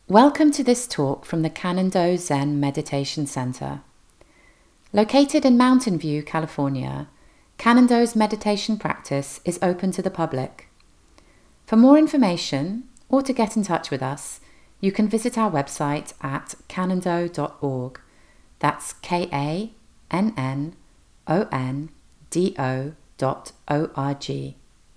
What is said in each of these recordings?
Welcome to this talk from the Cannon-Do Zen Meditation Center. Located in Mountain View, California, Cannon-Do's meditation practice is open to the public. For more information or to get in touch with us, you can visit our website at cannondo.org. That's KANNONDO.org.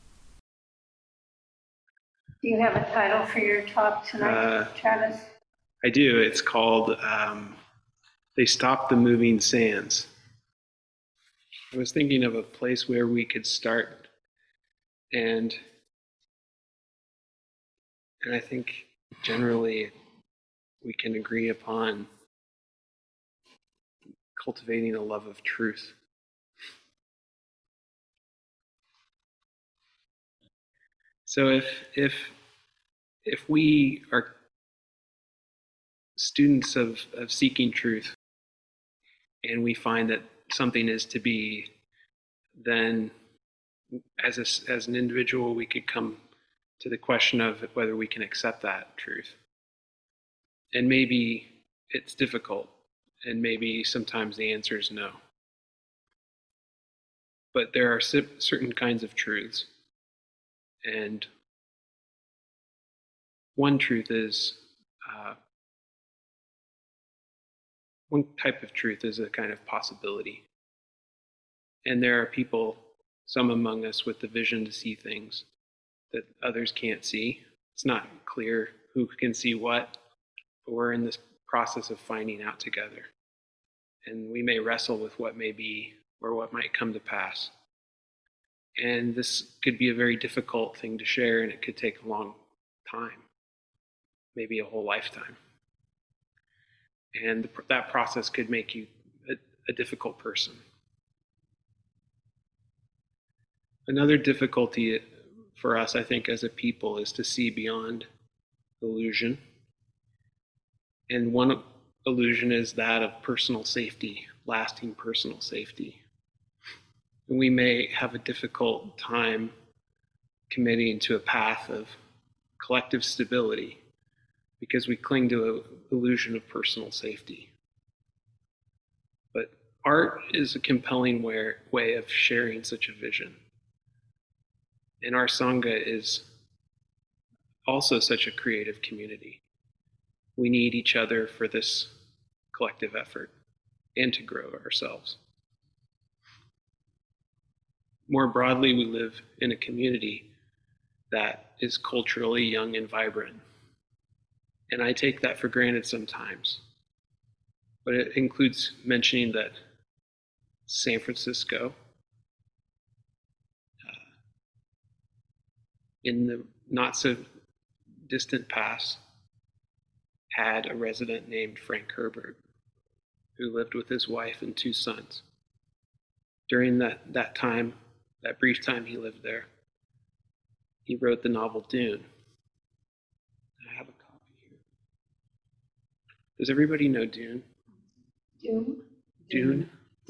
Do you have a title for your talk tonight, Travis? I do. It's called They Stopped the Moving Sands. I was thinking of a place where we could start, and I think generally we can agree upon cultivating a love of truth. So if we are students of seeking truth, and we find that something is to be, then as an individual, we could come to the question of whether we can accept that truth. And maybe it's difficult, and maybe sometimes the answer is no. But there are certain kinds of truths. And one truth is, one type of truth is a kind of possibility. And there are people, some among us, with the vision to see things that others can't see. It's not clear who can see what, but we're in this process of finding out together. And we may wrestle with what may be or what might come to pass. And this could be a very difficult thing to share, and it could take a long time, maybe a whole lifetime. And that process could make you a difficult person. Another difficulty for us, I think, as a people, is to see beyond illusion. And one illusion is that of personal safety, lasting personal safety. And we may have a difficult time committing to a path of collective stability because we cling to an illusion of personal safety. But art is a compelling way of sharing such a vision. And our Sangha is also such a creative community. We need each other for this collective effort and to grow ourselves. More broadly, we live in a community that is culturally young and vibrant. And I take that for granted sometimes. But it includes mentioning that San Francisco, in the not so distant past, had a resident named Frank Herbert, who lived with his wife and two sons. During that time, that brief time he lived there, he wrote the novel Dune. I have a copy here. Does everybody know Dune? Dune?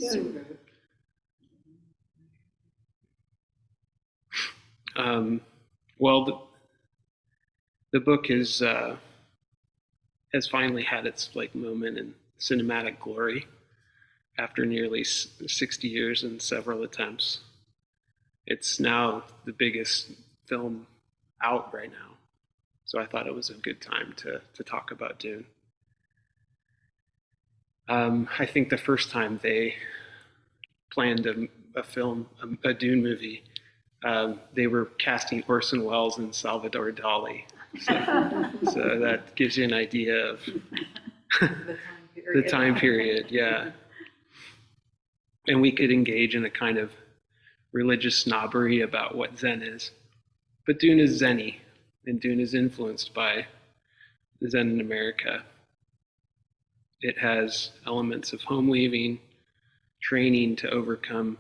Well, the book has finally had its moment in cinematic glory after nearly 60 years and several attempts. It's now the biggest film out right now, so I thought it was a good time to talk about Dune. I think the first time they planned a Dune movie, they were casting Orson Welles and Salvador Dali. So that gives you an idea of the time period, yeah. And we could engage in a kind of religious snobbery about what Zen is. But Dune is Zen-y, and Dune is influenced by Zen in America. It has elements of home leaving, training to overcome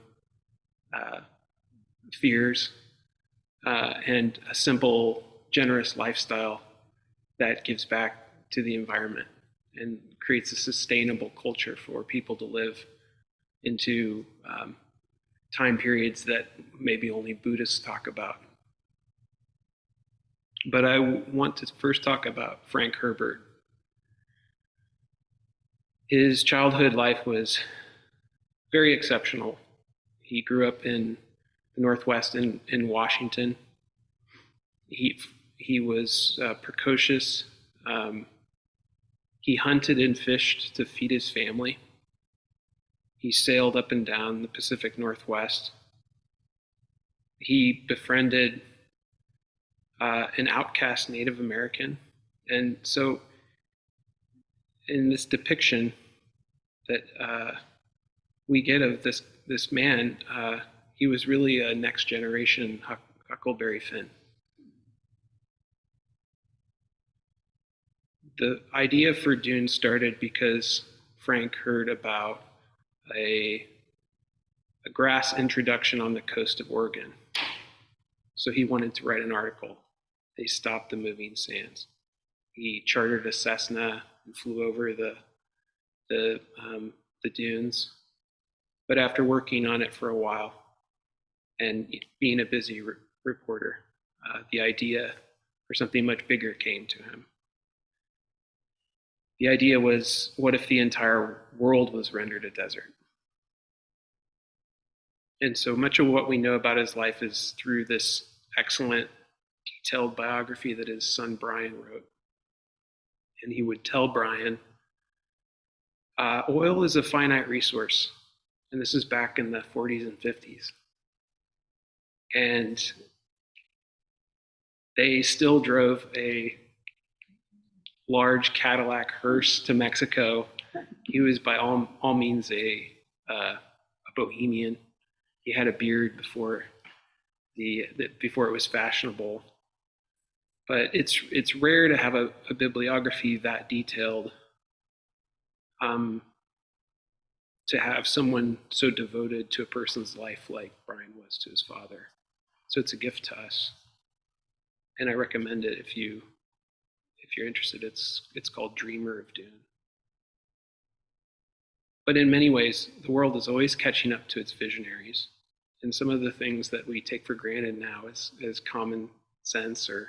fears, and a simple, generous lifestyle that gives back to the environment and creates a sustainable culture for people to live into time periods that maybe only Buddhists talk about. But I want to first talk about Frank Herbert, His childhood life was very exceptional. He grew up in the Northwest in Washington. He was precocious. He hunted and fished to feed his family. He sailed up and down the Pacific Northwest. He befriended an outcast Native American. And so in this depiction that we get of this man, he was really a next generation Huckleberry Finn. The idea for Dune started because Frank heard about a grass introduction on the coast of Oregon. So he wanted to write an article. They stopped the moving sands. He chartered a Cessna and flew over the dunes. But after working on it for a while and being a busy reporter, the idea for something much bigger came to him. The idea was, what if the entire world was rendered a desert? And so much of what we know about his life is through this excellent, detailed biography that his son Brian wrote. And he would tell Brian, oil is a finite resource. And this is back in the 40s and 50s. And they still drove a large Cadillac hearse to Mexico. He was by all means a bohemian. He had a beard before it was fashionable. But it's rare to have a bibliography that detailed. To have someone so devoted to a person's life like Brian was to his father. So it's a gift to us. And I recommend it if you're interested. It's called Dreamer of Dune. But in many ways, the world is always catching up to its visionaries. And some of the things that we take for granted now as common sense or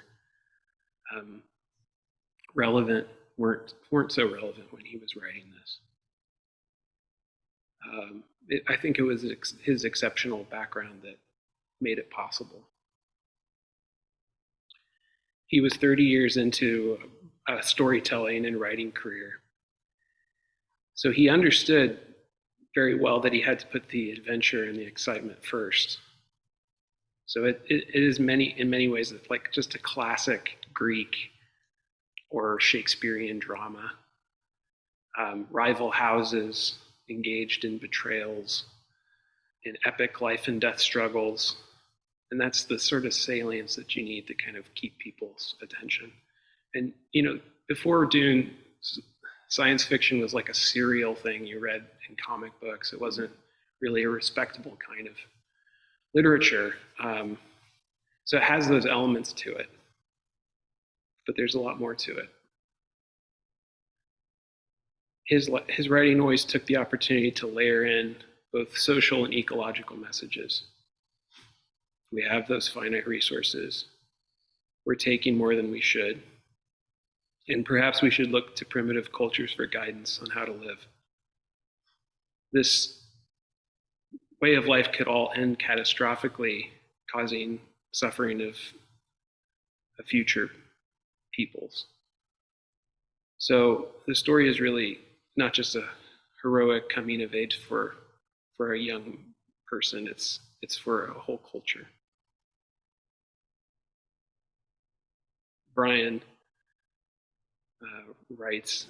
relevant weren't so relevant when he was writing this. I think it was his exceptional background that made it possible. He was 30 years into a storytelling and writing career. So he understood very well that he had to put the adventure and the excitement first. So it is in many ways like just a classic Greek or Shakespearean drama. Rival houses engaged in betrayals, in epic life and death struggles. And that's the sort of salience that you need to kind of keep people's attention. And, before Dune, science fiction was like a serial thing you read in comic books. It wasn't really a respectable kind of literature. So it has those elements to it, but there's a lot more to it. His writing always took the opportunity to layer in both social and ecological messages. We have those finite resources. We're taking more than we should. And perhaps we should look to primitive cultures for guidance on how to live. This way of life could all end catastrophically, causing suffering of future peoples. So the story is really not just a heroic coming of age for a young person, it's for a whole culture. Brian writes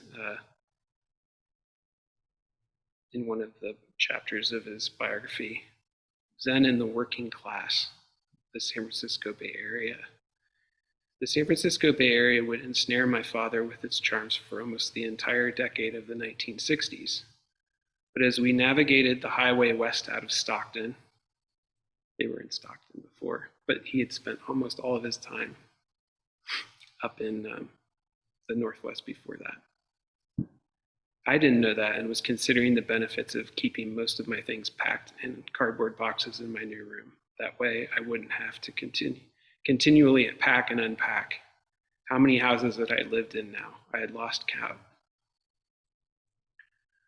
in one of the chapters of his biography, Zen in the working class, the San Francisco Bay Area. The San Francisco Bay Area would ensnare my father with its charms for almost the entire decade of the 1960s. But as we navigated the highway west out of Stockton, they were in Stockton before, but he had spent almost all of his time up in the Northwest before that. I didn't know that and was considering the benefits of keeping most of my things packed in cardboard boxes in my new room. That way I wouldn't have to continually pack and unpack. How many houses that I lived in now? I had lost count.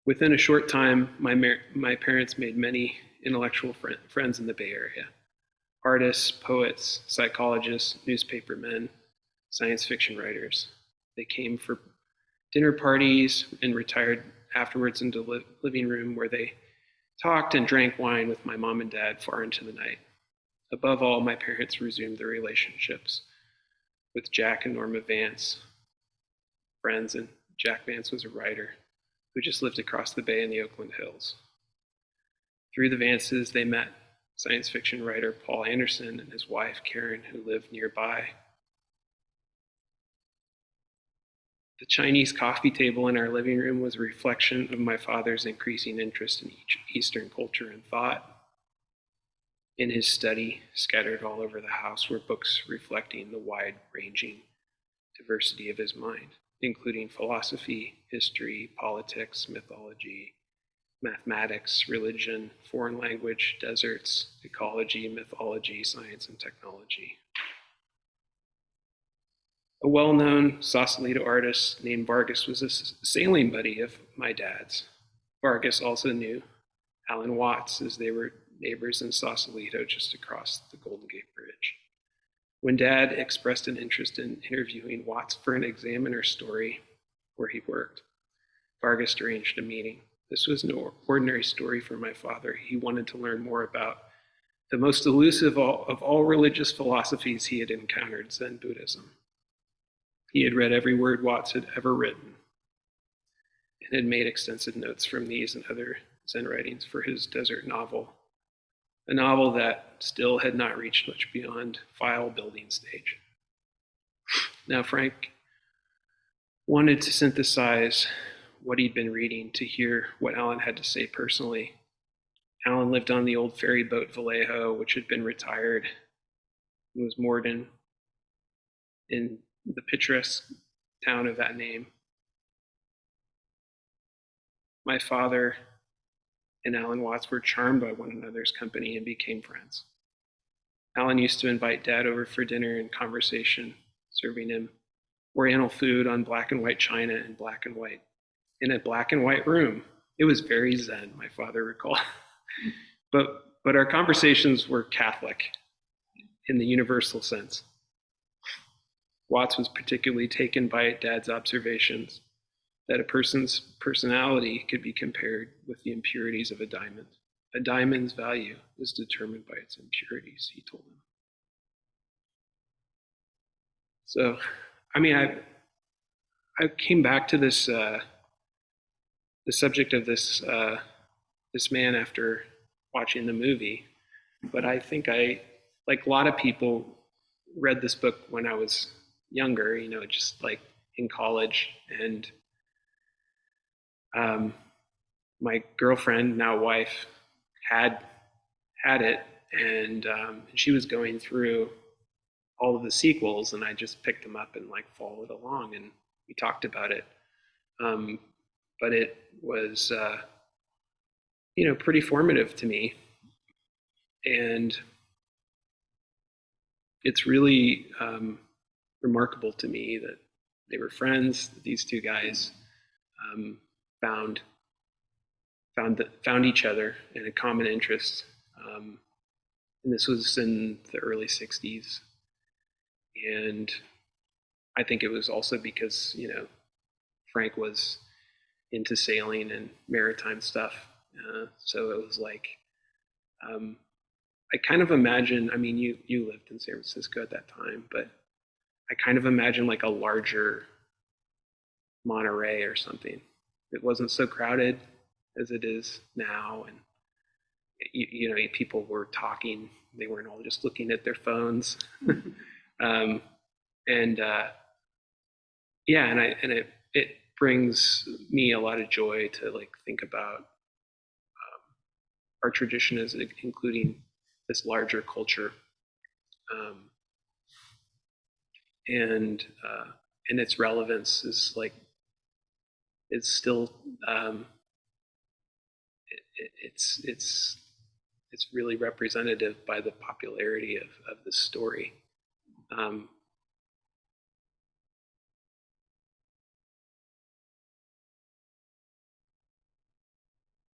Within a short time, my parents made many intellectual friends in the Bay Area. Artists, poets, psychologists, newspapermen, science fiction writers. They came for dinner parties and retired afterwards into the living room where they talked and drank wine with my mom and dad far into the night. Above all, my parents resumed their relationships with Jack and Norma Vance, friends, and Jack Vance was a writer who just lived across the bay in the Oakland Hills. Through the Vances, they met science fiction writer Paul Anderson and his wife, Karen, who lived nearby. The Chinese coffee table in our living room was a reflection of my father's increasing interest in Eastern culture and thought. In his study, scattered all over the house, were books reflecting the wide-ranging diversity of his mind, including philosophy, history, politics, mythology, mathematics, religion, foreign language, deserts, ecology, mythology, science, and technology. A well-known Sausalito artist named Vargas was a sailing buddy of my dad's. Vargas also knew Alan Watts, as they were neighbors in Sausalito just across the Golden Gate Bridge. When Dad expressed an interest in interviewing Watts for an Examiner story where he worked, Vargas arranged a meeting. This was no ordinary story for my father. He wanted to learn more about the most elusive of all religious philosophies he had encountered, Zen Buddhism. He had read every word Watts had ever written and had made extensive notes from these and other Zen writings for his desert novel, a novel that still had not reached much beyond file building stage. Now, Frank wanted to synthesize what he'd been reading to hear what Alan had to say personally. Alan lived on the old ferry boat Vallejo, which had been retired and was moored in the picturesque town of that name. My father and Alan Watts were charmed by one another's company and became friends. Alan used to invite Dad over for dinner and conversation, serving him Oriental food on black and white china and black and white. In a black and white room. It was very Zen, my father recalled. But our conversations were Catholic in the universal sense. Watts was particularly taken by Dad's observations that a person's personality could be compared with the impurities of a diamond. A diamond's value is determined by its impurities, he told him. So, I mean, I came back to this the subject of this man after watching the movie, but I think I, like a lot of people, read this book when I was younger, just like in college, and my girlfriend, now wife, had it, and she was going through all of the sequels, and I just picked them up and like followed along, and we talked about it. But it was, pretty formative to me, and it's really remarkable to me that they were friends. These two guys found each other in a common interest, and this was in the early '60s. And I think it was also because Frank was into sailing and maritime stuff, so it was like I kind of imagine. I mean, you lived in San Francisco at that time, but I kind of imagine like a larger Monterey or something. It wasn't so crowded as it is now, and people were talking. They weren't all just looking at their phones. It brings me a lot of joy to like think about our tradition as including this larger culture, and its relevance is like it's still it's really representative by the popularity of this story.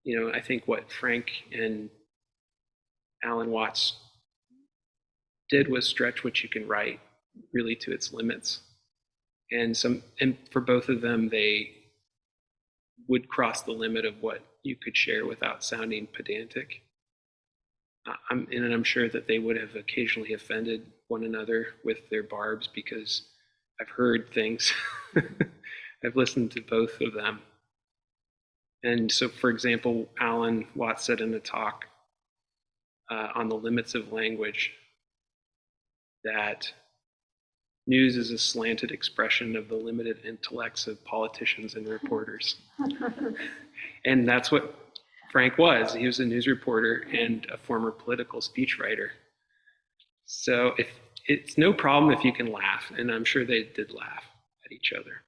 I think what Frank and Alan Watts did was stretch what you can write really to its limits. And for both of them, they would cross the limit of what you could share without sounding pedantic. And I'm sure that they would have occasionally offended one another with their barbs, because I've heard things. I've listened to both of them. And so, for example, Alan Watts said in a talk on the limits of language that news is a slanted expression of the limited intellects of politicians and reporters. And that's what Frank was. He was a news reporter and a former political speechwriter. So it's no problem if you can laugh, and I'm sure they did laugh at each other.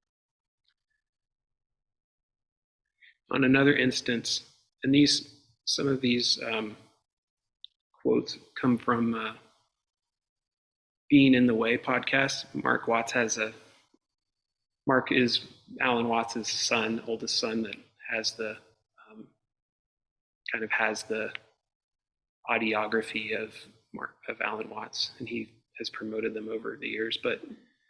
On another instance, and some of these quotes come from Being in the Way podcast. Mark is Alan Watts' son, oldest son, that has the has the audiography of Alan Watts, and he has promoted them over the years. But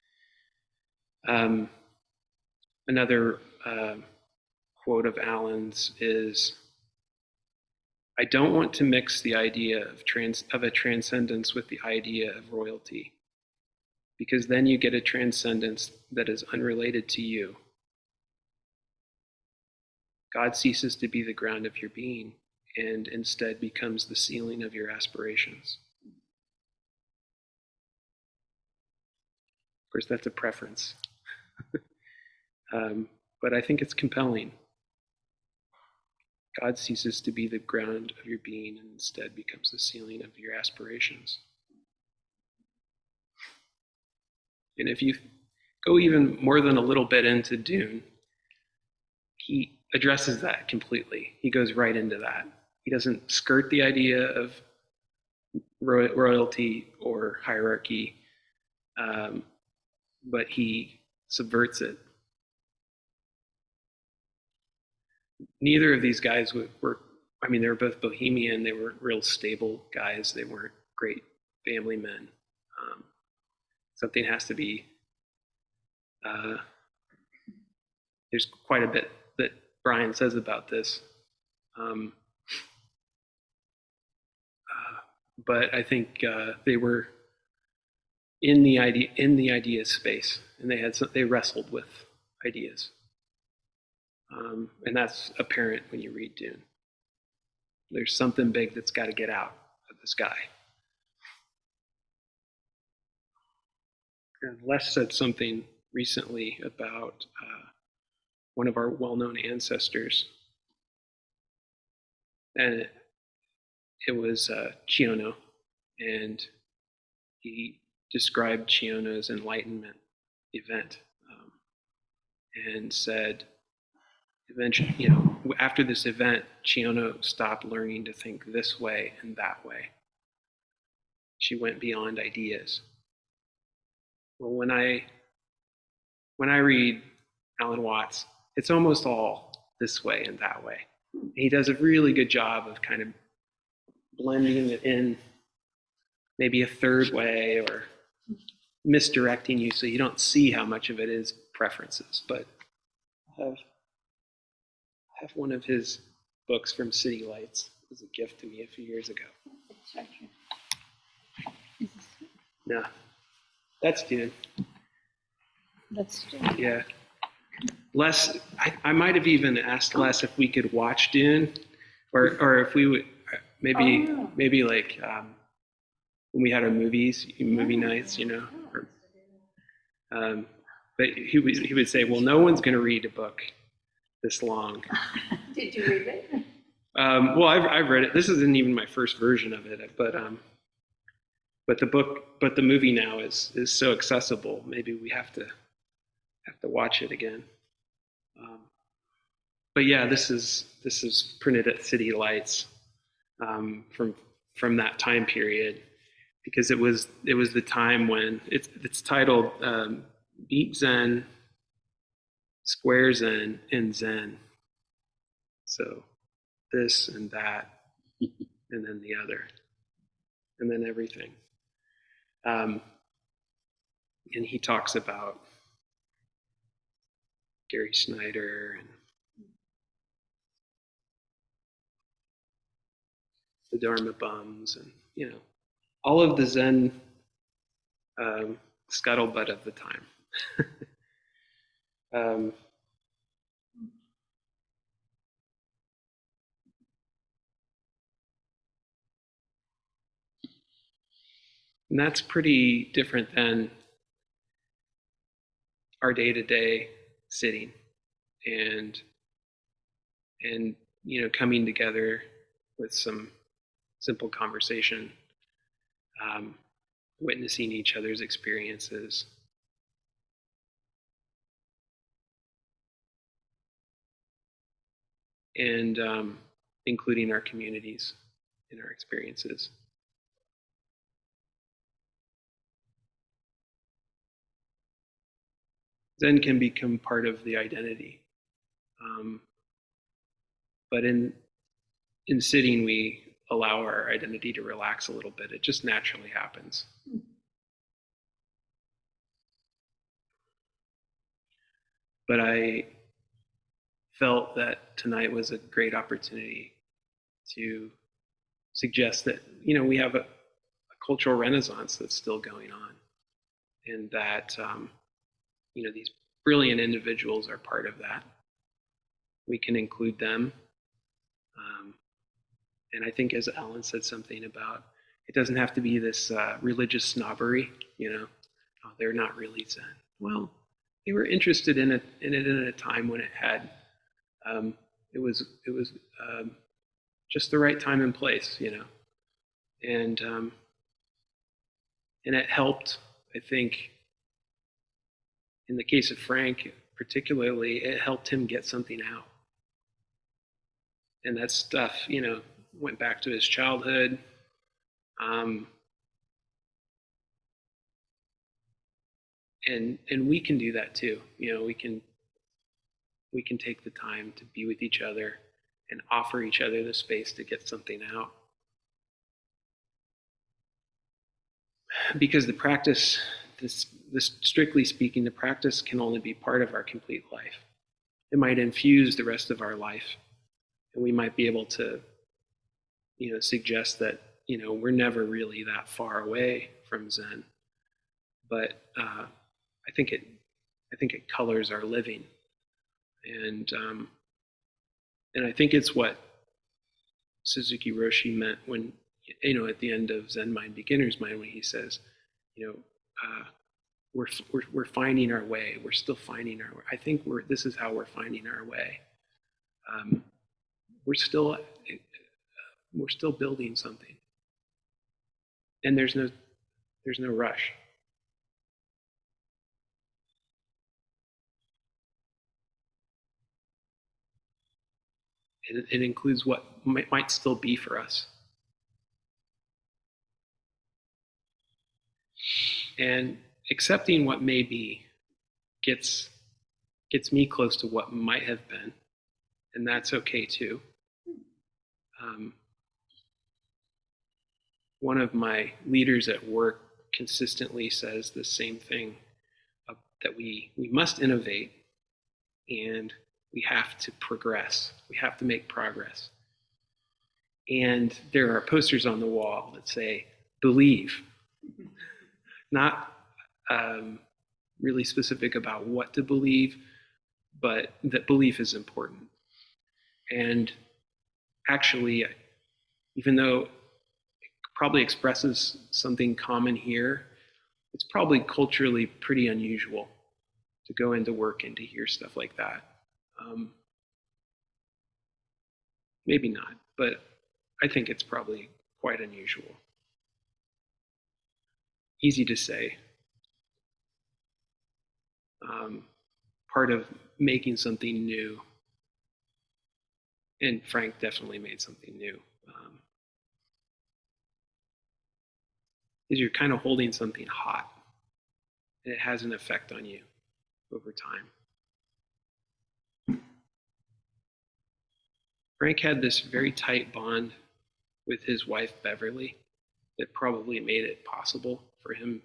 another quote of Alan's is, "I don't want to mix the idea of a transcendence with the idea of royalty, because then you get a transcendence that is unrelated to you. God ceases to be the ground of your being and instead becomes the ceiling of your aspirations." Of course, that's a preference. But I think it's compelling. God ceases to be the ground of your being and instead becomes the ceiling of your aspirations. And if you go even more than a little bit into Dune, he addresses that completely. He goes right into that. He doesn't skirt the idea of royalty or hierarchy, but he subverts it. Neither of these guys they were both bohemian. They were real stable guys. They weren't great family men. Something has to be, there's quite a bit that Brian says about this. But I think they were in the idea space, and they wrestled with ideas. And that's apparent when you read Dune. There's something big that's got to get out of this guy. And Les said something recently about one of our well-known ancestors, and it was Chiono, and he described Chiono's Enlightenment event, and said, eventually, after this event, Chiono stopped learning to think this way and that way. She went beyond ideas. Well, when I read Alan Watts, it's almost all this way and that way. He does a really good job of kind of blending it in maybe a third way, or misdirecting you so you don't see how much of it is preferences. But I have one of his books from City Lights as a gift to me a few years ago. No, that's Dune. That's Dune. Yeah. Les, I might have even asked Les if we could watch Dune, or if we would maybe like when we had our movie nights, but he would say, well, no one's going to read a book this long. Did you read it? Well, I've read it. This isn't even my first version of it, but the movie now is so accessible. Maybe we have to watch it again. But yeah, this is printed at City Lights from that time period, because it was the time when it's titled Beat Zen, Square Zen, and Zen. So this and that, and then the other, and then everything. And he talks about Gary Snyder and the Dharma Bums, and all of the Zen scuttlebutt of the time. And that's pretty different than our day-to-day sitting and coming together with some simple conversation, witnessing each other's experiences. And including our communities in our experiences. Zen can become part of the identity. But in sitting, we allow our identity to relax a little bit. It just naturally happens. But I felt that tonight was a great opportunity to suggest that, we have a cultural renaissance that's still going on, and that, these brilliant individuals are part of that. We can include them. And I think, as Ellen said something about, it doesn't have to be this religious snobbery, oh, they're not really Zen. Well, they were interested in it in a time when it had, it was just the right time and place, and it helped. I think, in the case of Frank particularly, it helped him get something out, and that stuff, went back to his childhood. And we can do that too. We can take the time to be with each other and offer each other the space to get something out. Because the practice, this strictly speaking, the practice can only be part of our complete life. It might infuse the rest of our life, and we might be able to, suggest that, we're never really that far away from Zen. But I think it colors our living, and I think it's what Suzuki Roshi meant when, at the end of Zen Mind, Beginner's Mind, when he says, we're finding our way. We're still finding our way. I think this is how we're finding our way. We're still building something, and there's no rush. It includes what might still be for us. And accepting what may be gets me close to what might have been, and that's okay too. One of my leaders at work consistently says the same thing, that we must innovate, and we have to progress. We have to make progress. And there are posters on the wall that say, believe. Not really specific about what to believe, but that belief is important. And actually, even though it probably expresses something common here, it's probably culturally pretty unusual to go into work and to hear stuff like that. Maybe not, but I think it's probably quite unusual. Easy to say. Part of making something new, and Frank definitely made something new, is you're kind of holding something hot, and it has an effect on you over time. Frank had this very tight bond with his wife, Beverly, that probably made it possible for him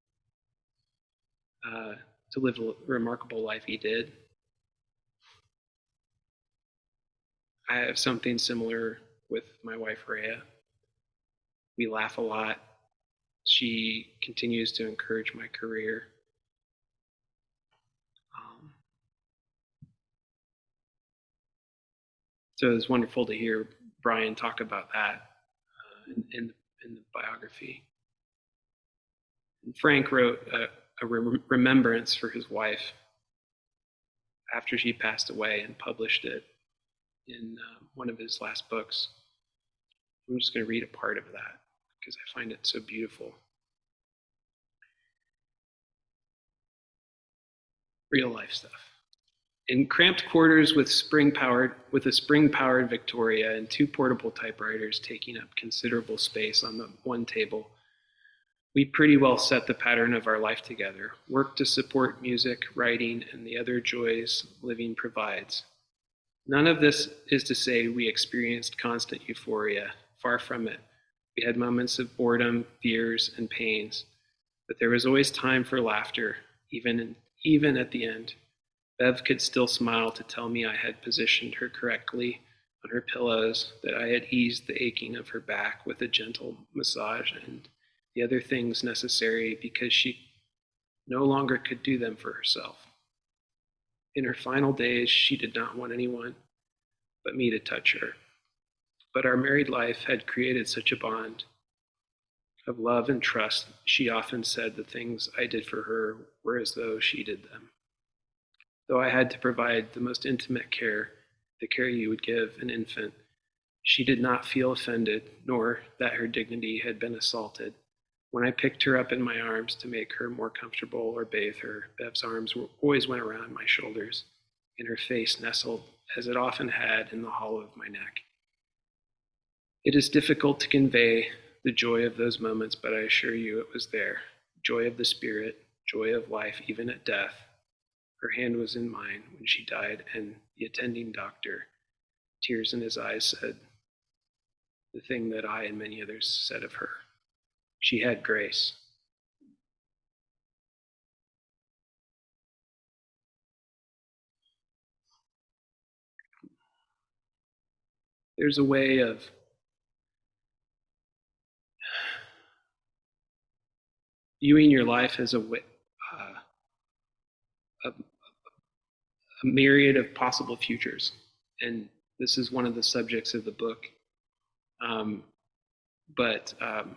to live a remarkable life he did. I have something similar with my wife, Rhea. We laugh a lot. She continues to encourage my career. So it was wonderful to hear Brian talk about that in the biography. And Frank wrote a remembrance for his wife after she passed away and published it in one of his last books. I'm just going to read a part of that because I find it so beautiful. Real life stuff. In cramped quarters with a spring-powered Victoria and 2 portable typewriters taking up considerable space on the one table, we pretty well set the pattern of our life together, worked to support music, writing, and the other joys living provides. None of this is to say we experienced constant euphoria. Far from it. We had moments of boredom, fears, and pains, but there was always time for laughter, even at the end. Bev could still smile to tell me I had positioned her correctly on her pillows, that I had eased the aching of her back with a gentle massage and the other things necessary because she no longer could do them for herself. In her final days, she did not want anyone but me to touch her. But our married life had created such a bond of love and trust. She often said the things I did for her were as though she did them. Though I had to provide the most intimate care, the care you would give an infant, she did not feel offended, nor that her dignity had been assaulted. When I picked her up in my arms to make her more comfortable or bathe her, Bev's arms always went around my shoulders, and her face nestled, as it often had, in the hollow of my neck. It is difficult to convey the joy of those moments, but I assure you it was there. Joy of the spirit, joy of life, even at death. Her hand was in mine when she died, and the attending doctor, tears in his eyes, said the thing that I and many others said of her. She had grace. There's a way of viewing your life as a myriad of possible futures. And this is one of the subjects of the book. But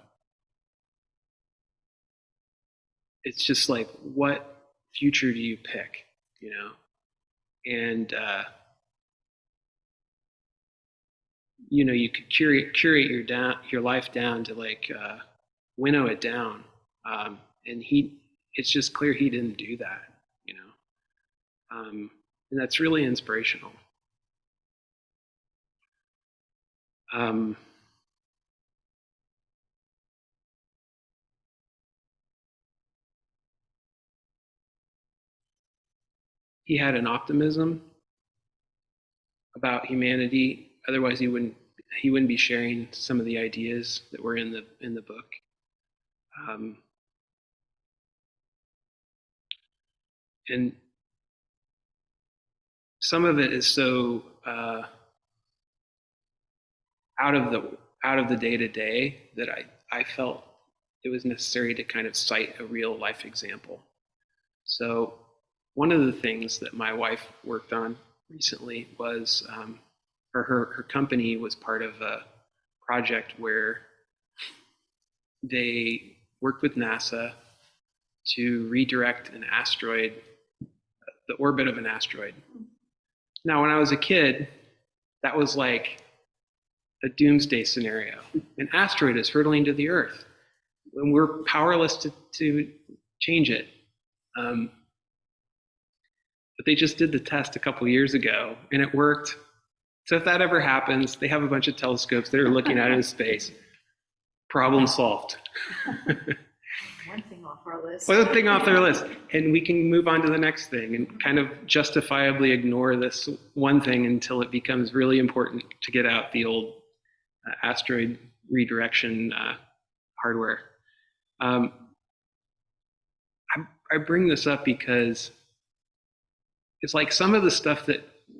it's just like, what future do you pick, you know? And, you know, you could curate your life down to like winnow it down. And it's just clear he didn't do that, you know? And that's really inspirational. He had an optimism about humanity. Otherwise, he wouldn't be sharing some of the ideas that were in the book. And some of it is so out of the day-to-day that I felt it was necessary to kind of cite a real life example. So one of the things that my wife worked on recently was her company was part of a project where they worked with NASA to redirect an asteroid, the orbit of an asteroid. Now, when I was a kid, that was like a doomsday scenario. An asteroid is hurtling to the Earth, and we're powerless to change it. But they just did the test a couple years ago, and it worked. So if that ever happens, they have a bunch of telescopes that are looking out into space. Problem solved. One thing off our list. One thing off their list, and we can move on to the next thing and kind of justifiably ignore this one thing until it becomes really important to get out the old asteroid redirection hardware. I bring this up because it's like some of the stuff that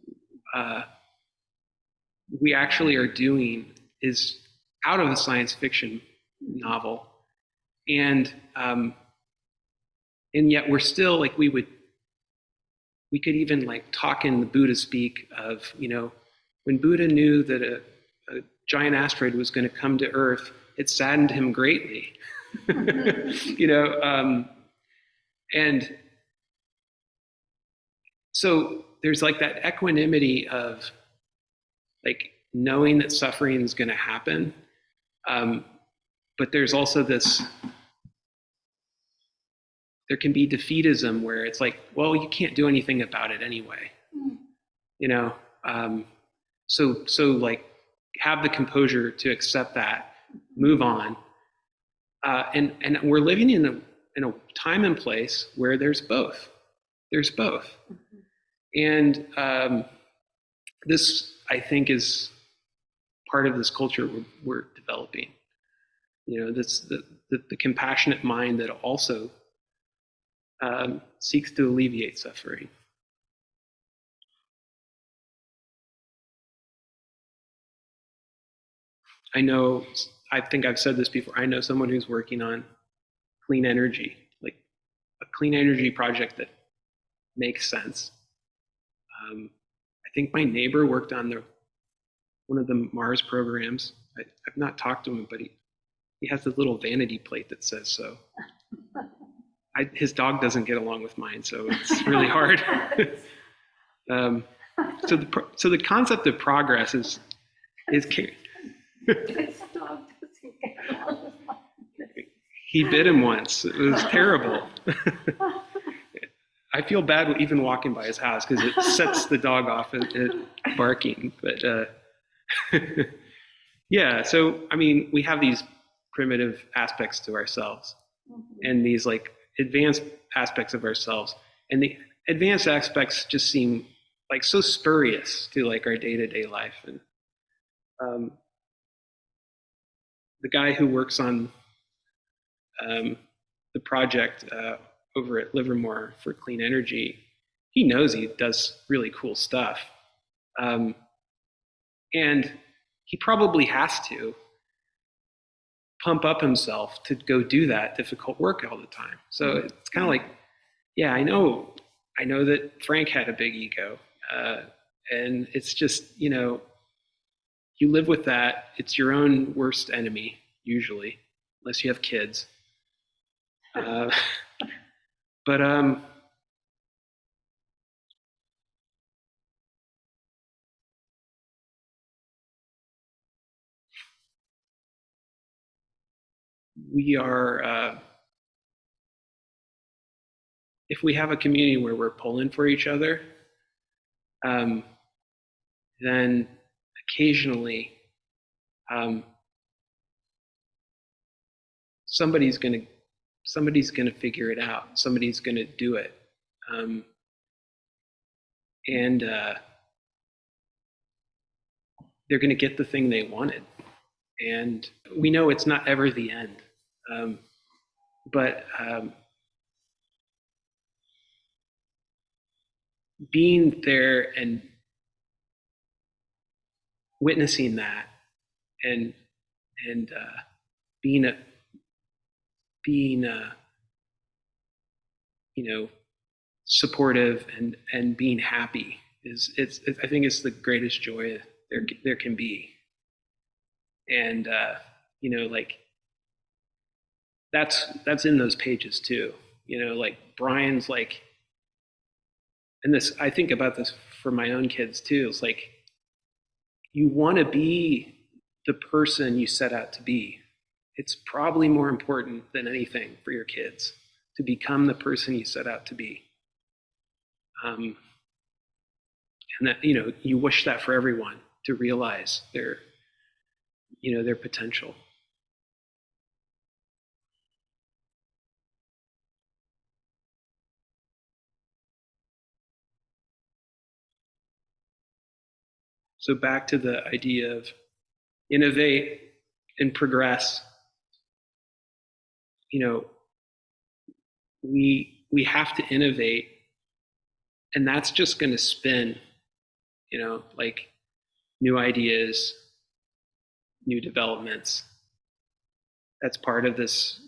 we actually are doing is out of a science fiction novel, and yet we're still like we could even like talk in the Buddha speak of, you know, when Buddha knew that a giant asteroid was going to come to Earth, it saddened him greatly. You know, and so there's like that equanimity of like knowing that suffering is going to happen, but there's also this, there can be defeatism where it's like, well, you can't do anything about it anyway, you know. So like have the composure to accept that, move on, and we're living in a time and place where there's both. There's both, and this, I think, is part of this culture we're developing. You know, this the compassionate mind that also seeks to alleviate suffering. I think I've said this before, I know someone who's working on clean energy, like a clean energy project that makes sense. I think my neighbor worked on one of the Mars programs. I've not talked to him, but he has this little vanity plate that says so. His dog doesn't get along with mine, so it's really hard. So the concept of progress is This dog doesn't get along with mine. He bit him once. It was terrible. I feel bad even walking by his house because it sets the dog off at barking. But yeah, so I mean, we have these primitive aspects to ourselves, and these like advanced aspects of ourselves, and the advanced aspects just seem like so spurious to like our day-to-day life. And the guy who works on the project over at Livermore for clean energy, he knows he does really cool stuff, and he probably has to pump up himself to go do that difficult work all the time. So it's kind of like, yeah, I know that Frank had a big ego, and it's just, you know, you live with that. It's your own worst enemy usually, unless you have kids. But we are, if we have a community where we're pulling for each other, then occasionally somebody's gonna figure it out. Somebody's gonna do it, and they're gonna get the thing they wanted. And we know it's not ever the end, but being there and witnessing that, and being you know, supportive and being happy it's I think it's the greatest joy there can be. And you know, like that's in those pages too. You know, like Brian's like, and this, I think about this for my own kids too. It's like, you want to be the person you set out to be. It's probably more important than anything for your kids to become the person you set out to be. And that, you know, you wish that for everyone, to realize their potential. So back to the idea of innovate and progress. We have to innovate, and that's just going to spin, like new ideas, new developments. That's part of this,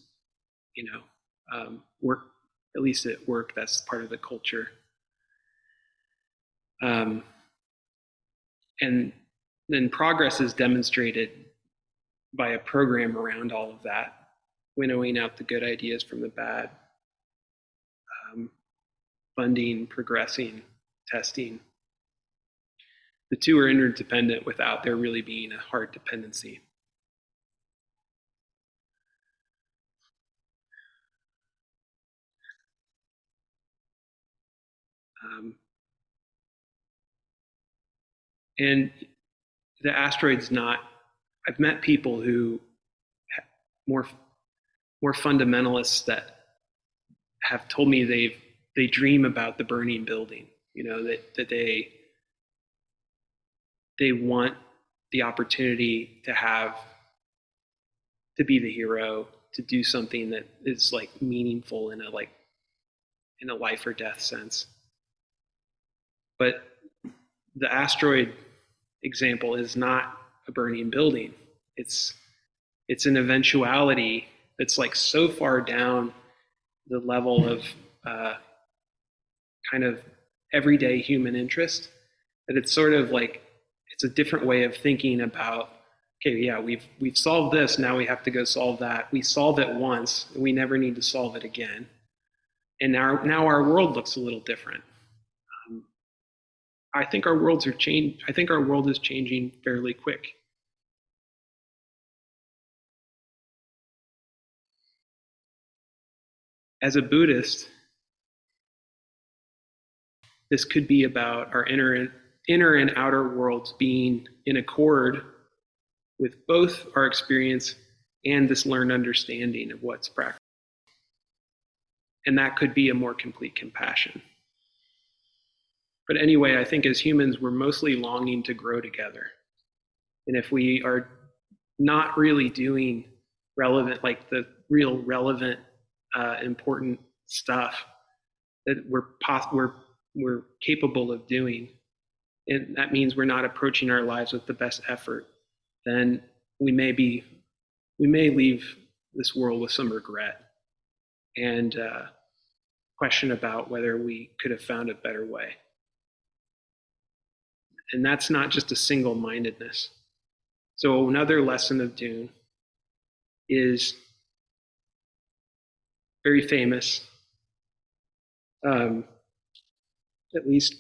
work, at least at work, that's part of the culture. And then progress is demonstrated by a program around all of that, winnowing out the good ideas from the bad, funding, progressing, testing. The two are interdependent without there really being a hard dependency. And the asteroid's not, I've met people who more fundamentalists that have told me they dream about the burning building, that they want the opportunity to be the hero, to do something that is like meaningful in a life or death sense. But the asteroid example is not a burning building. It's an eventuality that's like so far down the level of kind of everyday human interest that it's sort of like it's a different way of thinking about, okay, yeah, we've solved this, now we have to go solve that. We solved it once, we never need to solve it again. And now our world looks a little different. I think our world is changing fairly quick. As a Buddhist, this could be about our inner and outer worlds being in accord with both our experience and this learned understanding of what's practical. And that could be a more complete compassion. But anyway, I think as humans, we're mostly longing to grow together. And if we are not really doing relevant, like the real relevant, important stuff that we're capable of doing, and that means we're not approaching our lives with the best effort, then we may leave this world with some regret and question about whether we could have found a better way. And that's not just a single-mindedness. So another lesson of Dune is very famous, at least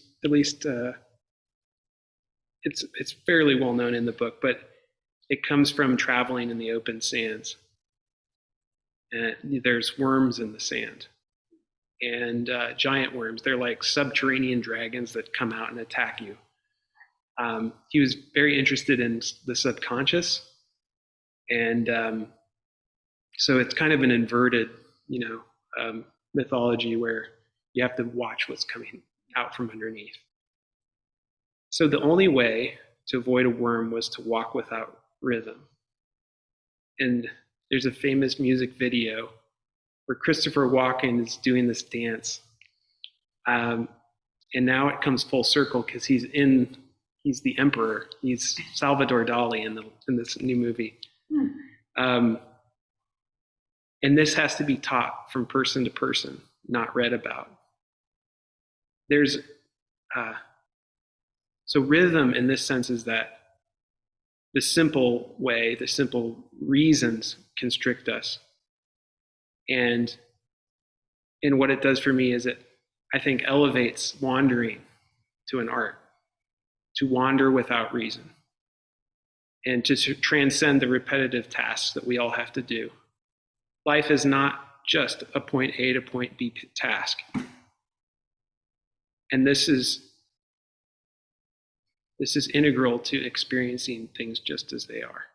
it's fairly well known in the book, but it comes from traveling in the open sands. And there's worms in the sand, and giant worms. They're like subterranean dragons that come out and attack you. He was very interested in the subconscious, and so it's kind of an inverted, mythology where you have to watch what's coming out from underneath. So the only way to avoid a worm was to walk without rhythm. And there's a famous music video where Christopher Walken is doing this dance, and now it comes full circle because he's the emperor. He's Salvador Dali in this new movie. And this has to be taught from person to person, not read about. So rhythm in this sense is that the simple reasons constrict us. And what it does for me is it, I think, elevates wandering to an art, to wander without reason, and to transcend the repetitive tasks that we all have to do. Life is not just a point A to point B task. And this is integral to experiencing things just as they are.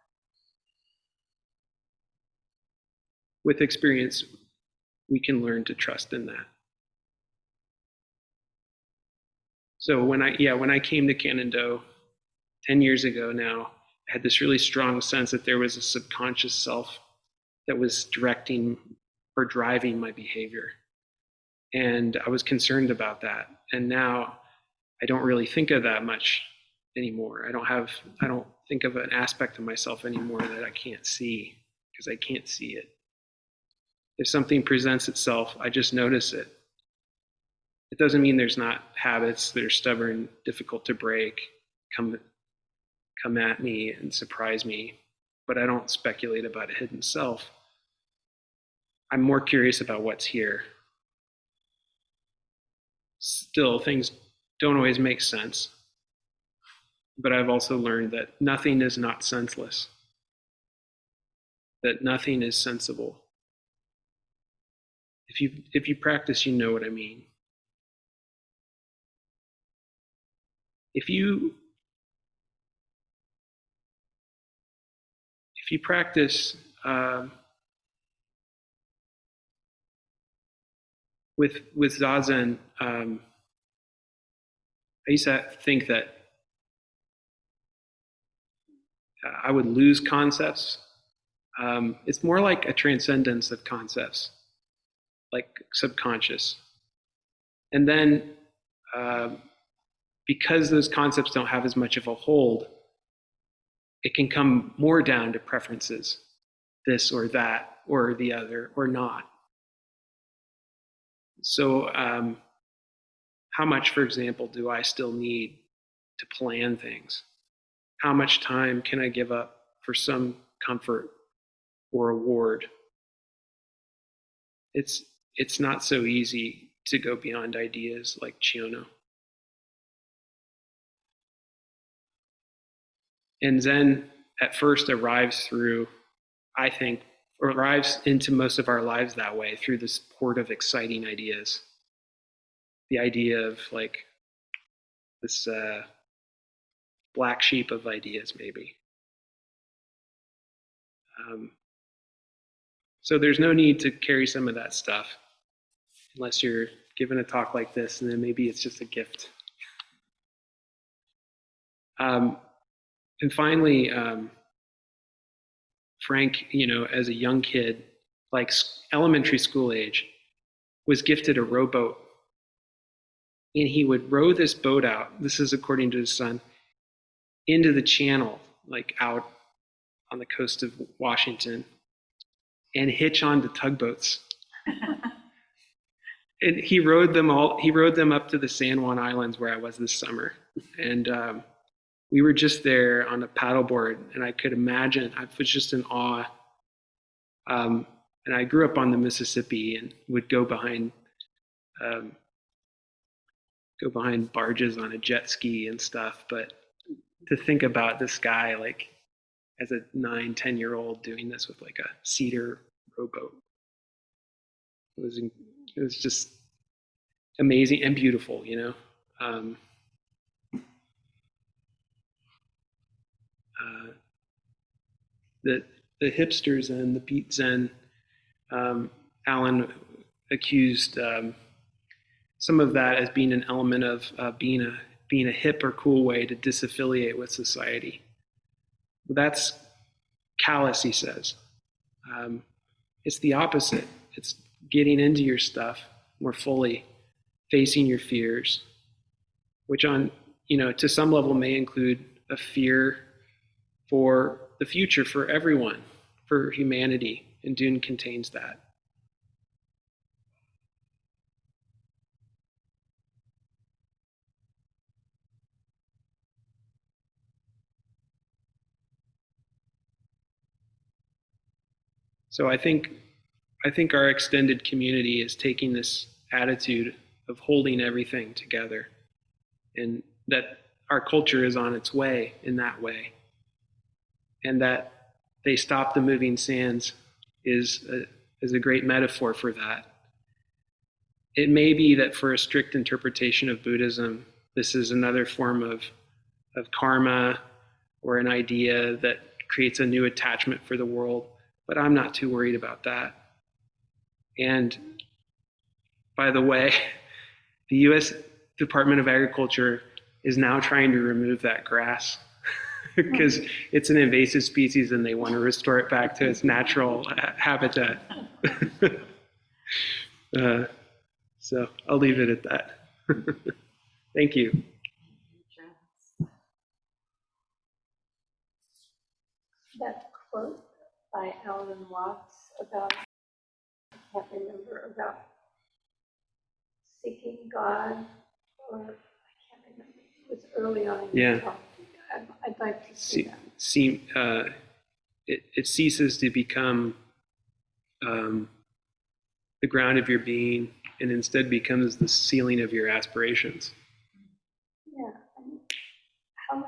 With experience, we can learn to trust in that. So when I came to Canando, 10 years ago now, I had this really strong sense that there was a subconscious self that was directing or driving my behavior. And I was concerned about that. And now I don't really think of that much anymore. I don't think of an aspect of myself anymore that I can't see, because I can't see it. If something presents itself, I just notice it. It doesn't mean there's not habits that are stubborn, difficult to break, come at me and surprise me, but I don't speculate about a hidden self. I'm more curious about what's here. Still, things don't always make sense, but I've also learned that nothing is not senseless, that nothing is sensible. If you practice, you know what I mean. If you practice with Zazen, I used to think that I would lose concepts. It's more like a transcendence of concepts, like subconscious. And then because those concepts don't have as much of a hold, it can come more down to preferences, this or that, or the other, or not. So how much, for example, do I still need to plan things? How much time can I give up for some comfort or reward? It's not so easy to go beyond ideas like Chiono. And Zen at first arrives into most of our lives that way, through this port of exciting ideas. The idea of like this black sheep of ideas, maybe. So there's no need to carry some of that stuff unless you're given a talk like this, and then maybe it's just a gift. And finally, Frank, as a young kid, like elementary school age, was gifted a rowboat. And he would row this boat out, this is according to his son, into the channel, like out on the coast of Washington, and hitch onto tugboats. And he rowed them up to the San Juan Islands where I was this summer. And we were just there on a paddleboard, and I could imagine, I was just in awe. And I grew up on the Mississippi and would go behind barges on a jet ski and stuff. But to think about this guy, like as a 9-10-year-old doing this with like a cedar rowboat, it was just amazing and beautiful, the hipsters and the Pete Zen, Alan accused some of that as being an element of being a hip or cool way to disaffiliate with society. That's callous, he says. It's the opposite. It's getting into your stuff more fully, facing your fears, which to some level may include a fear for the future, for everyone, for humanity, and Dune contains that. So I think our extended community is taking this attitude of holding everything together, and that our culture is on its way in that way, and that they stop the moving sands is a great metaphor for that. It may be that for a strict interpretation of Buddhism, this is another form of karma, or an idea that creates a new attachment for the world, but I'm not too worried about that. And by the way, the U.S. Department of Agriculture is now trying to remove that grass because it's an invasive species and they want to restore it back to its natural habitat. So I'll leave it at that. Thank you. That quote by Alan Watts about, I can't remember, about seeking God, or I can't remember, it was early on in the talk. I'd like to see that. It ceases to become the ground of your being and instead becomes the ceiling of your aspirations. Yeah. I mean, how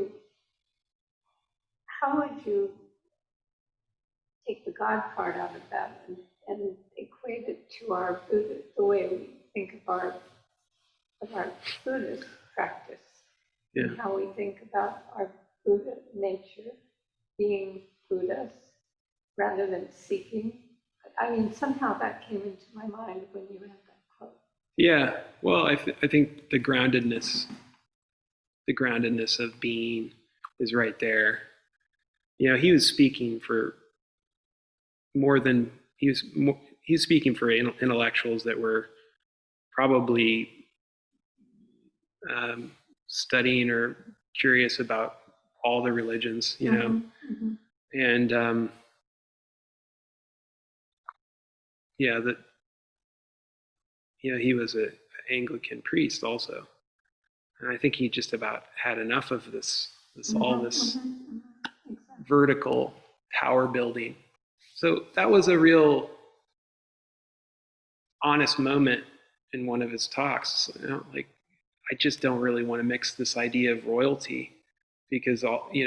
would you take the God part out of that and equate it to our Buddha, the way we think of our Buddhist practice, and how we think about our Buddha nature being Buddhas rather than seeking? I mean, somehow that came into my mind when you read that quote. Yeah, well, I think the groundedness of being is right there. You know, he was speaking for more than he was speaking for intellectuals that were probably studying or curious about all the religions, you know, and he was an Anglican priest also, and I think he just about had enough of this vertical tower building. So that was a real honest moment in one of his talks. You know, like, I just don't really want to mix this idea of royalty, because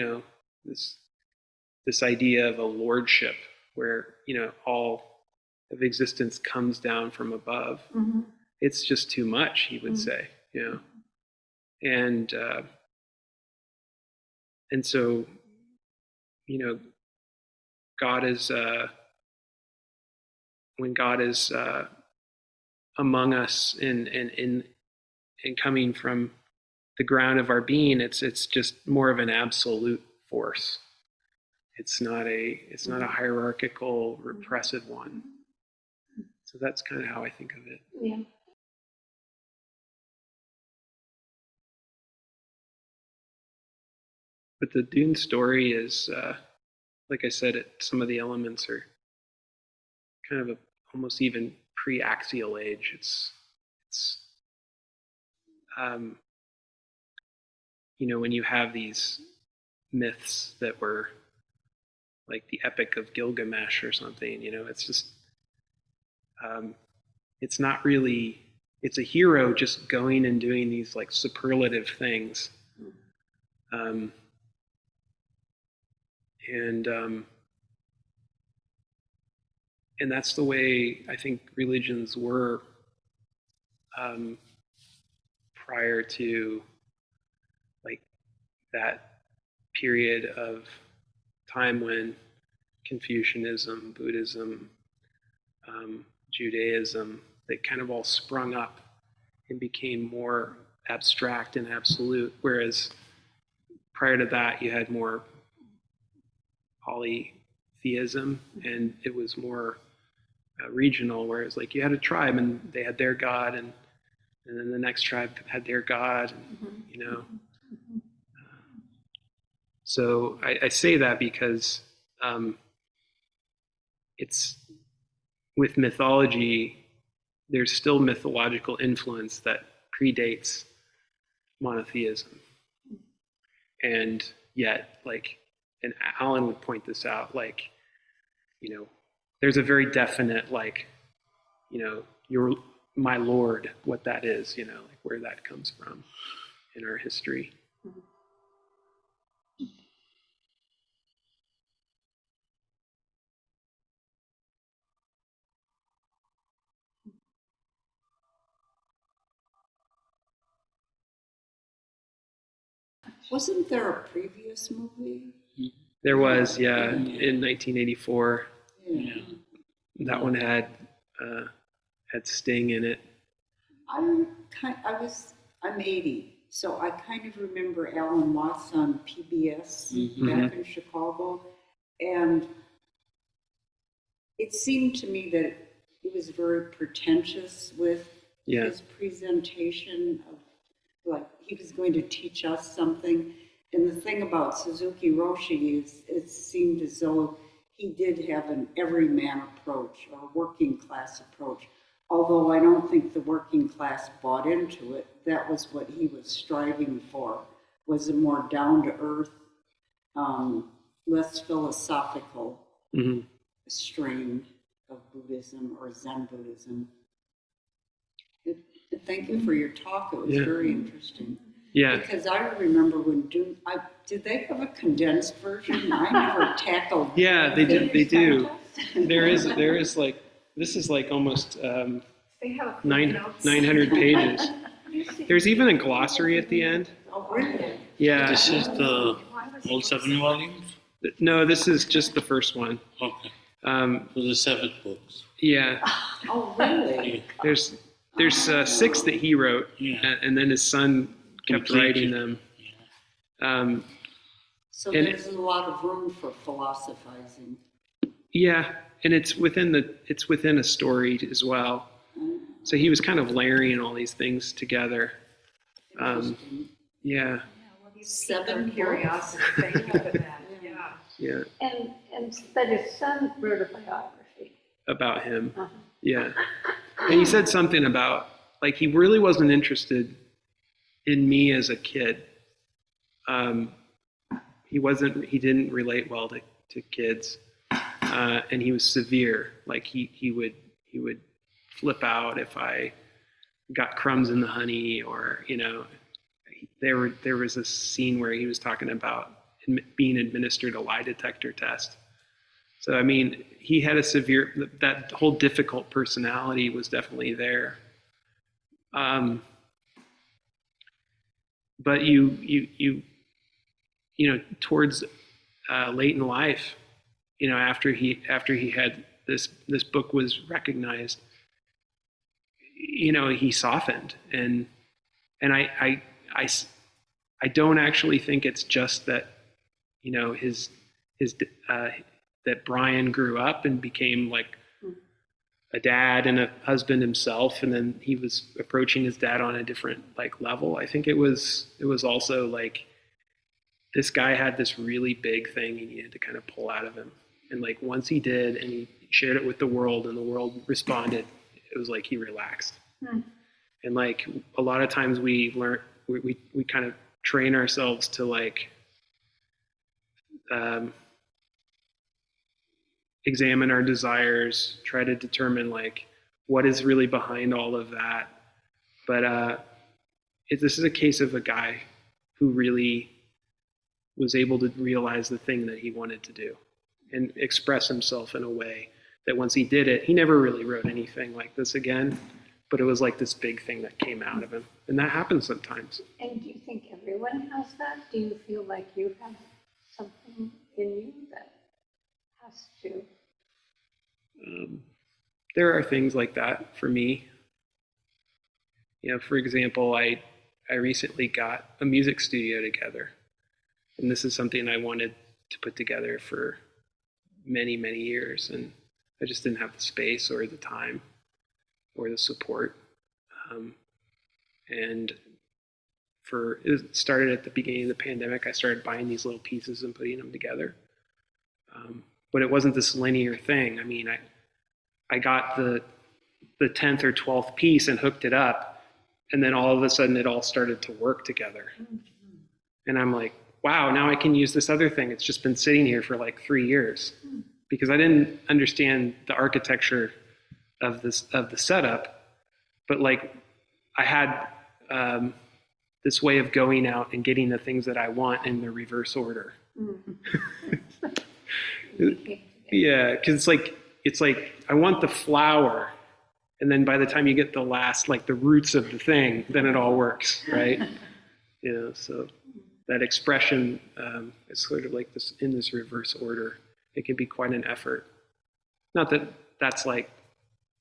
this idea of a lordship where, all of existence comes down from above. It's just too much, he would say, and so, God is when God is among us and coming from the ground of our being, it's just more of an absolute force. It's not a hierarchical, repressive one. So that's kind of how I think of it. Yeah. But the Dune story is, like I said, some of the elements are kind of almost even pre-axial age. It's when you have these myths that were like the Epic of Gilgamesh or something, it's just, it's not really, it's a hero just going and doing these like superlative things. And that's the way I think religions were prior to like that period of time when Confucianism, Buddhism, Judaism, they kind of all sprung up and became more abstract and absolute, whereas prior to that you had more polytheism, and it was more regional, whereas like you had a tribe and they had their god, and then the next tribe had their god, and, so I say that because it's with mythology, there's still mythological influence that predates monotheism, and yet, like, and Alan would point this out, like, there's a very definite, like, you're my Lord, what that is, like where that comes from in our history. Wasn't there a previous movie? There was, in 1984. Yeah. That one had Sting in it. I'm 80, so I kind of remember Alan Watts on PBS back in Chicago, and it seemed to me that he was very pretentious with his presentation of, like, he was going to teach us something. And the thing about Suzuki Roshi is it seemed as though he did have an everyman approach or working class approach. Although I don't think the working class bought into it, that was what he was striving for, was a more down-to-earth, less philosophical strain of Buddhism or Zen Buddhism. Thank you for your talk. It was very interesting. Yeah. Because I remember when did they have a condensed version? I never tackled. Yeah, they do. There is like, this is like almost They have 900 pages. There's even a glossary at the end. Oh, really? Yeah. This is the all 7 volumes? No, this is just the first one. Okay. So the 7 books. Yeah. Oh, really? There's 6 that he wrote, and then his son kept writing them. So there's a lot of room for philosophizing. Yeah, and it's within a story as well. So he was kind of layering all these things together. Yeah. 7 curiosity. Yeah. And but his son wrote a biography About him. Yeah. And he said something about, like, he really wasn't interested in me as a kid. He didn't relate well to kids. And he was severe. Like he would flip out if I got crumbs in the honey, or, there was a scene where he was talking about being administered a lie detector test. So, I mean, he had that whole difficult personality was definitely there. But towards late in life, after he had this book was recognized, he softened, and I don't actually think it's just that, that Brian grew up and became like a dad and a husband himself, and then he was approaching his dad on a different level. I think it was also like this guy had this really big thing he needed to kind of pull out of him, and once he did, and he shared it with the world, and the world responded, it was like he relaxed. And a lot of times we kind of train ourselves to examine our desires, try to determine what is really behind all of that. But this is a case of a guy who really was able to realize the thing that he wanted to do and express himself in a way that once he did it, he never really wrote anything like this again, but it was like this big thing that came out of him. And that happens sometimes. And do you think everyone has that? Do you feel like you have something in you that has to? There are things like that for me. For example, I recently got a music studio together, and this is something I wanted to put together for many, many years, and I just didn't have the space or the time or the support. And it started at the beginning of the pandemic. I started buying these little pieces and putting them together. But it wasn't this linear thing. I mean, I got the 10th or 12th piece and hooked it up, and then all of a sudden it all started to work together. And I'm like, wow, now I can use this other thing. It's just been sitting here for 3 years, because I didn't understand the architecture of the setup, but I had this way of going out and getting the things that I want in the reverse order. Yeah, because it's like I want the flower, and then by the time you get the last, the roots of the thing, then it all works, right? So that expression is sort of like this in this reverse order. It can be quite an effort. Not that that's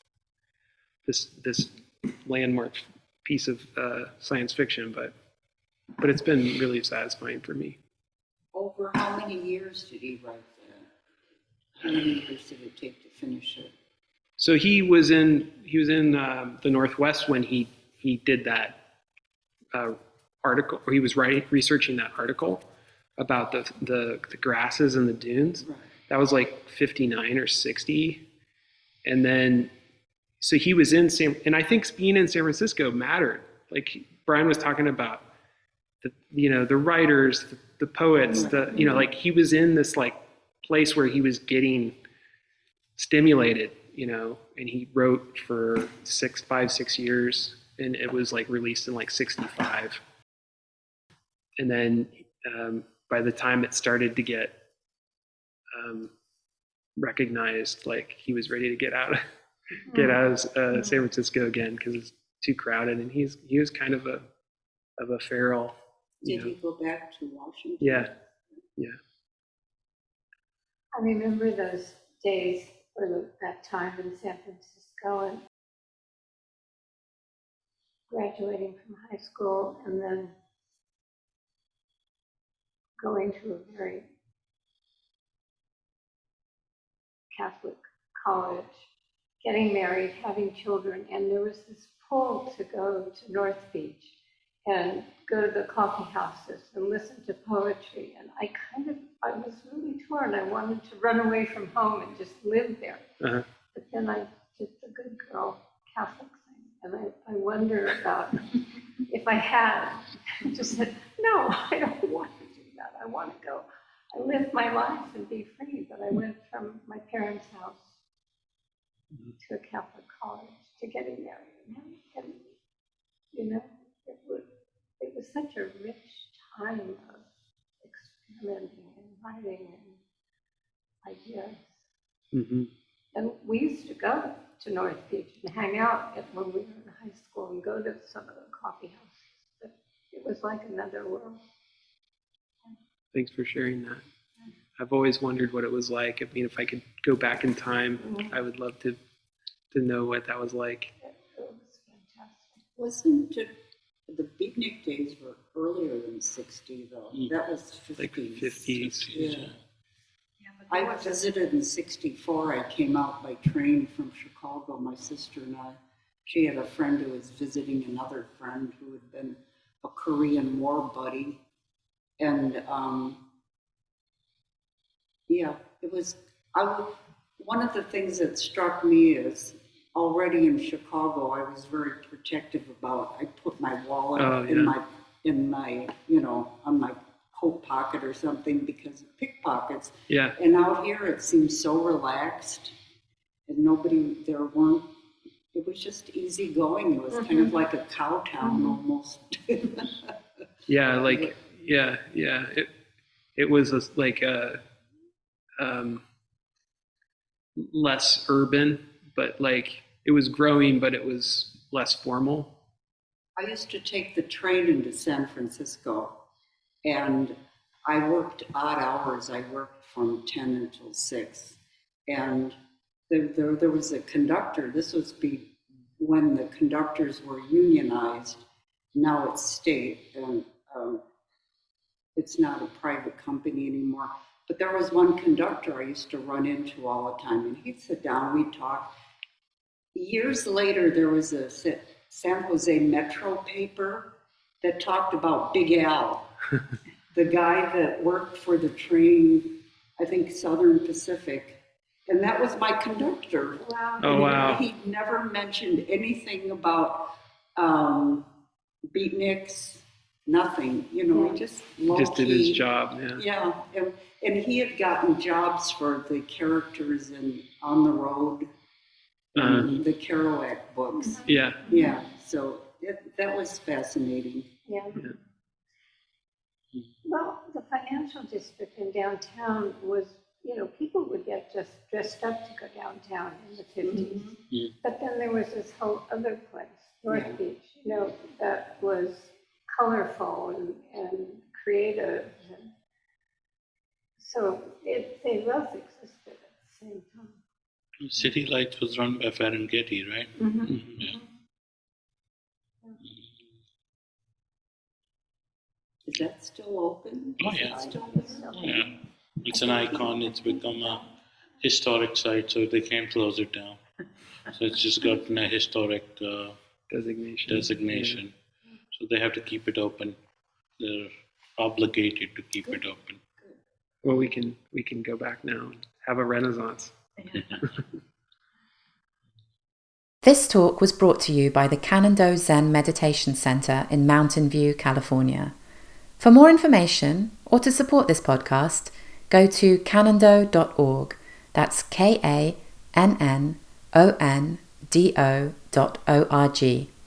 this landmark piece of science fiction, but But it's been really satisfying for me. Over how many years did he write that? How many years did it take to finish it? So he was in the Northwest when he did that article, or he was researching that article about the grasses and the dunes. Right. That was like 59 or 60, and then so he was in and I think being in San Francisco mattered. Like Brian was talking about the writers, the poets, like he was in this like place where he was getting stimulated, and he wrote for 6 years, and it was like released in like 65. And then by the time it started to get recognized, like he was ready to get out of San Francisco again because it's too crowded, and he was kind of a feral. Did he go back to Washington? Yeah. I remember those days or that time in San Francisco and graduating from high school and then going to a very Catholic college, getting married, having children, and there was this pull to go to North Beach and go to the coffee houses and listen to poetry. And I was really torn. I wanted to run away from home and just live there. Uh-huh. But then I did the good girl Catholic thing. And I wonder about if I had just said, no, I don't want to do that. I want to go. I live my life and be free. But I went from my parents' house to a Catholic college to getting married. And it was such a rich time of experimenting and writing and ideas. Mm-hmm. And we used to go to North Beach and hang out when we were in high school and go to some of the coffee houses. But it was like another world. Thanks for sharing that. I've always wondered what it was like. I mean, if I could go back in time, I would love to know what that was like. It was fantastic. Wasn't it, the beatnik days were earlier than 60, though? That was 50s. Like 50s. Yeah. I visited in 64. I came out by train from Chicago, my sister and I. She had a friend who was visiting another friend who had been a Korean War buddy. And it was, one of the things that struck me is already in Chicago, I was very protective about, I put my wallet in my, on my coat pocket or something because of pickpockets. Yeah. And out here it seems so relaxed and it was just easy going. It was kind of like a cow town almost. Yeah, it was like less urban, but like it was growing, but it was less formal. I used to take the train into San Francisco, and I worked odd hours. I worked from 10 until 6, and there was a conductor. This was when the conductors were unionized. Now it's state, and it's not a private company anymore. But there was one conductor I used to run into all the time, and he'd sit down, we'd talk. Years later, there was a San Jose Metro paper that talked about Big Al, the guy that worked for the train, I think Southern Pacific. And that was my conductor. Wow. Oh, wow. He never mentioned anything about beatniks, nothing. He just low-key. Just did his job, Yeah, and he had gotten jobs for the characters in On the Road, the Kerouac books. Yeah. Yeah, so that was fascinating. Yeah. Well, the financial district in downtown was, people would get just dressed up to go downtown in the 50s. Yeah. But then there was this whole other place, North Beach, that was colorful and creative. And so they both existed at the same time. City Lights was run by Ferengeti, right? Mm-hmm. Yeah. Is that still open? Oh, Is yeah. it still there? Oh, yeah. It's an icon. It's become a historic site, so they can't close it down. So it's just gotten a historic designation. So they have to keep it open. They're obligated to keep it open. Well, we can go back now and have a renaissance. This talk was brought to you by the Canando Zen Meditation Center in Mountain View, California. For more information or to support this podcast, go to canando.org. That's KANNONDO.org.